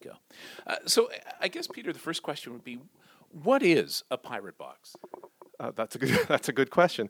go. So I guess, Peter, the first question would be, what is a pirate box? That's a good question.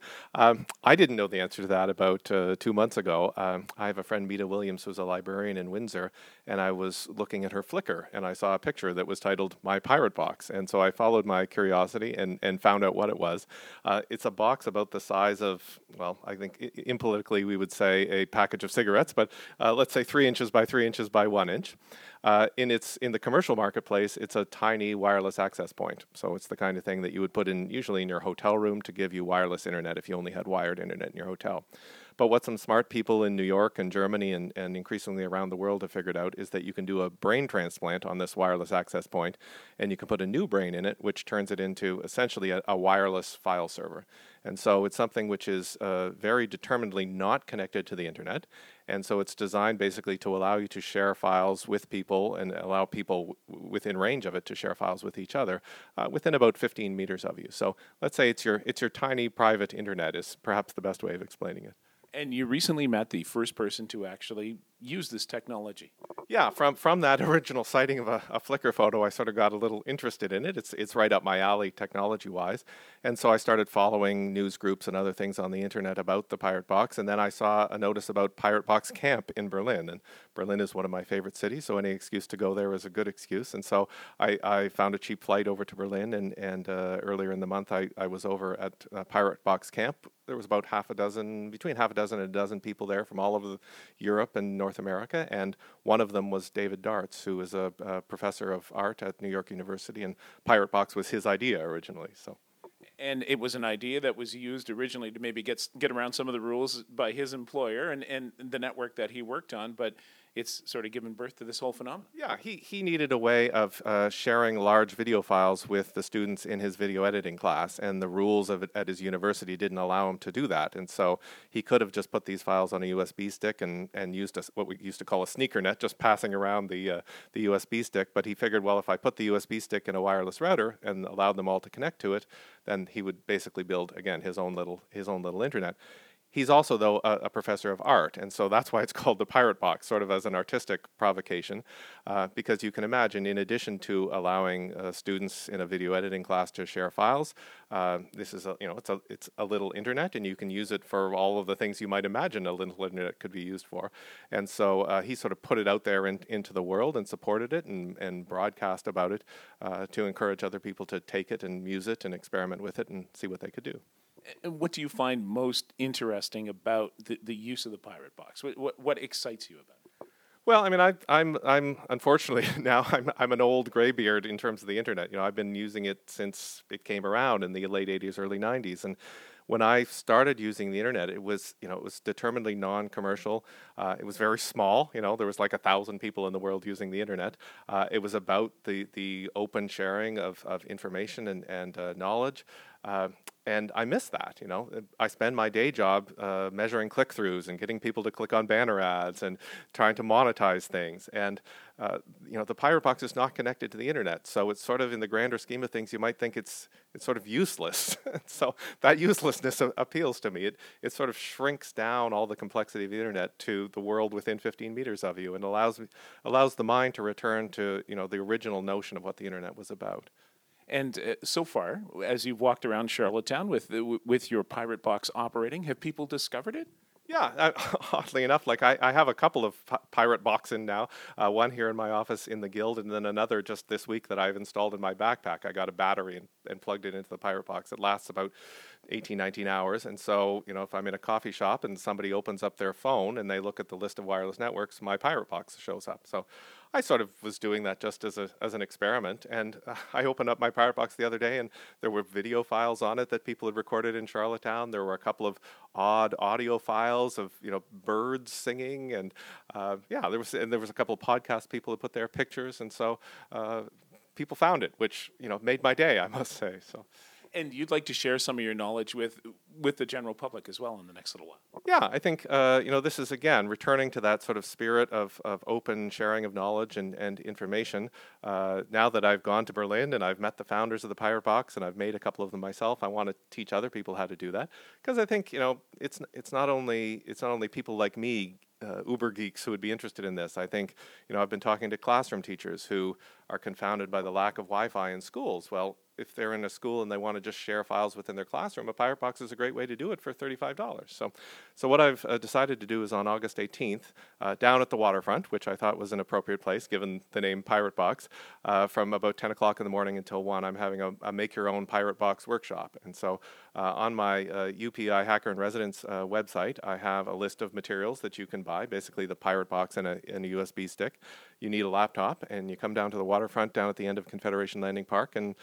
I didn't know the answer to that about 2 months ago. I have a friend, Meta Williams, who's a librarian in Windsor, and I was looking at her Flickr, and I saw a picture that was titled "My Pirate Box," and so I followed my curiosity and found out what it was. It's a box about the size of, well, I think impolitically we would say a package of cigarettes, but let's say 3 inches by 3 inches by 1 inch. In the commercial marketplace, it's a tiny wireless access point. So it's the kind of thing that you would put in usually in your hotel room to give you wireless internet if you only had wired internet in your hotel. But what some smart people in New York and Germany and increasingly around the world have figured out is that you can do a brain transplant on this wireless access point, and you can put a new brain in it, which turns it into essentially a wireless file server. And so it's something which is very determinedly not connected to the internet. And so it's designed basically to allow you to share files with people and allow people within range of it to share files with each other within about 15 meters of you. So let's say it's your tiny private internet is perhaps the best way of explaining it. And you recently met the first person to actually use this technology. Yeah, from that original sighting of a Flickr photo, I sort of got a little interested in it. It's right up my alley technology-wise. And so I started following news groups and other things on the internet about the Pirate Box. And then I saw a notice about Pirate Box Camp in Berlin. And Berlin is one of my favorite cities, so any excuse to go there is a good excuse. And so I found a cheap flight over to Berlin. And earlier in the month, I was over at Pirate Box Camp. There was about between half a dozen and a dozen people there from all over Europe and North America, and one of them was David Darts, who is a professor of art at New York University, and Pirate Box was his idea originally. So, and it was an idea that was used originally to maybe get around some of the rules by his employer and the network that he worked on, but it's sort of given birth to this whole phenomenon. Yeah, he needed a way of sharing large video files with the students in his video editing class, and the rules of it at his university didn't allow him to do that. And so he could have just put these files on a USB stick and used what we used to call a sneaker net, just passing around the USB stick. But he figured, well, if I put the USB stick in a wireless router and allowed them all to connect to it, then he would basically build, again, his own little internet. He's also, though, a professor of art, and so that's why it's called the Pirate Box, sort of as an artistic provocation, because you can imagine, in addition to allowing students in a video editing class to share files, this is it's a little internet, and you can use it for all of the things you might imagine a little internet could be used for. And so he sort of put it out there into the world and supported it and broadcast about it to encourage other people to take it and use it and experiment with it and see what they could do. What do you find most interesting about the use of the Pirate Box? What excites you about it? Well, I mean, I'm unfortunately now I'm an old graybeard in terms of the internet. You know, I've been using it since it came around in the late '80s, early '90s, and when I started using the internet, it was determinedly non-commercial. It was very small. You know, there was like 1,000 people in the world using the internet. It was about the open sharing of information and knowledge. And I miss that, you know. I spend my day job measuring click-throughs and getting people to click on banner ads and trying to monetize things. And, the Pirate Box is not connected to the internet. So it's sort of, in the grander scheme of things, you might think it's sort of useless. So that uselessness appeals to me. It sort of shrinks down all the complexity of the internet to the world within 15 meters of you and allows the mind to return to, the original notion of what the internet was about. And so far, as you've walked around Charlottetown with your Pirate Box operating, have people discovered it? Yeah, oddly enough, like I have a couple of Pirate Boxen now, one here in my office in the Guild, and then another just this week that I've installed in my backpack. I got a battery and plugged it into the Pirate Box. It lasts about 18, 19 hours, and so, if I'm in a coffee shop and somebody opens up their phone and they look at the list of wireless networks, my Pirate Box shows up. So I sort of was doing that just as an experiment, and I opened up my Pirate Box the other day, and there were video files on it that people had recorded in Charlottetown. There were a couple of odd audio files of birds singing, and there was a couple of podcast people who put their pictures, and so people found it, which made my day, I must say. So. And you'd like to share some of your knowledge with the general public as well in the next little while. Yeah, I think this is, again, returning to that sort of spirit of open sharing of knowledge and information. Now that I've gone to Berlin and I've met the founders of the Pirate Box and I've made a couple of them myself, I want to teach other people how to do that, because I think it's not only people like me uber geeks who would be interested in this. I think, I've been talking to classroom teachers who are confounded by the lack of Wi-Fi in schools. Well, if they're in a school and they want to just share files within their classroom, a Pirate Box is a great way to do it for $35. So what I've decided to do is on August 18th, down at the waterfront, which I thought was an appropriate place given the name Pirate Box, from about 10 o'clock in the morning until 1, I'm having a make-your-own Pirate Box workshop. And so on my UPI Hacker in Residence website, I have a list of materials that you can buy, basically the Pirate Box and a USB stick. You need a laptop, and you come down to the waterfront down at the end of Confederation Landing Park, and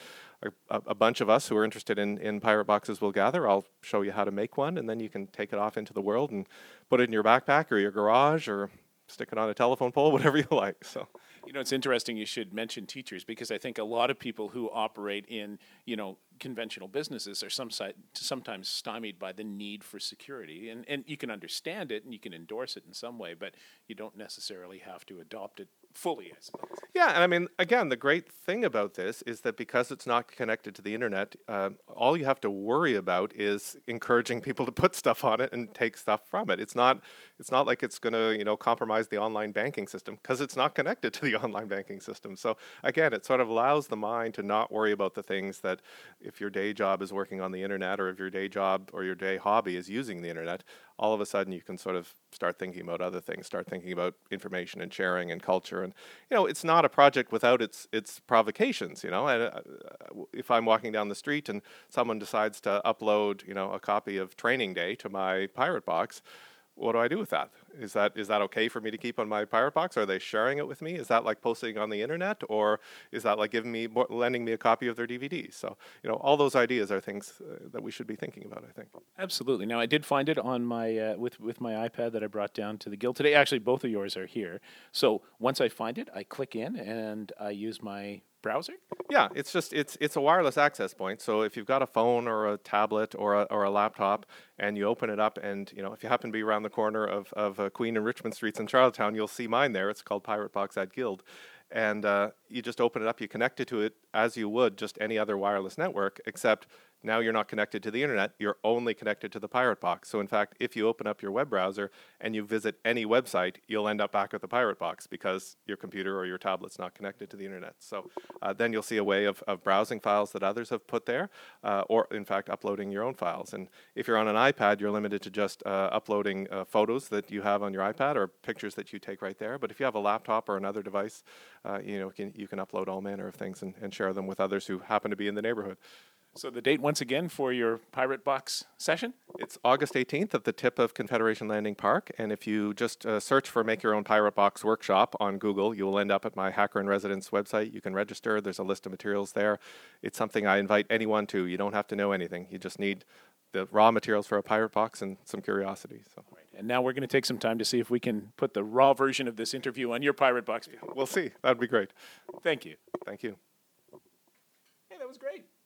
a bunch of us who are interested in Pirate Boxes will gather. I'll show you how to make one, and then you can take it off into the world and put it in your backpack or your garage or stick it on a telephone pole, whatever you like. So, it's interesting you should mention teachers, because I think a lot of people who operate in, conventional businesses are sometimes stymied by the need for security. And you can understand it and you can endorse it in some way, but you don't necessarily have to adopt it fully, I suppose. Yeah, and I mean, again, the great thing about this is that because it's not connected to the internet, all you have to worry about is encouraging people to put stuff on it and take stuff from it. It's not like it's going to, compromise the online banking system, because it's not connected to the online banking system. So again, it sort of allows the mind to not worry about the things that, if your day job is working on the internet, or if your day job or your day hobby is using the internet, all of a sudden you can sort of start thinking about other things, start thinking about information and sharing and culture. And, it's not a project without its provocations, And if I'm walking down the street and someone decides to upload, a copy of Training Day to my Pirate Box, what do I do with that? Is that okay for me to keep on my Pirate Box? Are they sharing it with me? Is that like posting on the internet, or is that like lending me a copy of their DVDs? So, all those ideas are things that we should be thinking about, I think. Absolutely. Now, I did find it on my with my iPad that I brought down to the Guild today. Actually, both of yours are here. So once I find it, I click in and I use my browser? Yeah, it's a wireless access point. So if you've got a phone or a tablet or a laptop and you open it up, and if you happen to be around the corner of Queen and Richmond Streets in Charlottetown, you'll see mine there. It's called Pirate Box at Guild. And you just open it up, you connect it to it as you would just any other wireless network, except now you're not connected to the internet, you're only connected to the Pirate Box. So in fact, if you open up your web browser and you visit any website, you'll end up back at the Pirate Box because your computer or your tablet's not connected to the internet. So then you'll see a way of browsing files that others have put there, or in fact uploading your own files. And if you're on an iPad, you're limited to just uploading photos that you have on your iPad or pictures that you take right there. But if you have a laptop or another device, you can upload all manner of things and share them with others who happen to be in the neighborhood. So the date once again for your Pirate Box session? It's August 18th at the tip of Confederation Landing Park. And if you just search for Make Your Own Pirate Box Workshop on Google, you will end up at my Hacker in Residence website. You can register. There's a list of materials there. It's something I invite anyone to. You don't have to know anything. You just need the raw materials for a Pirate Box and some curiosity. So. Right. And now we're going to take some time to see if we can put the raw version of this interview on your Pirate Box. We'll see. That would be great. Thank you. Thank you. Hey, that was great.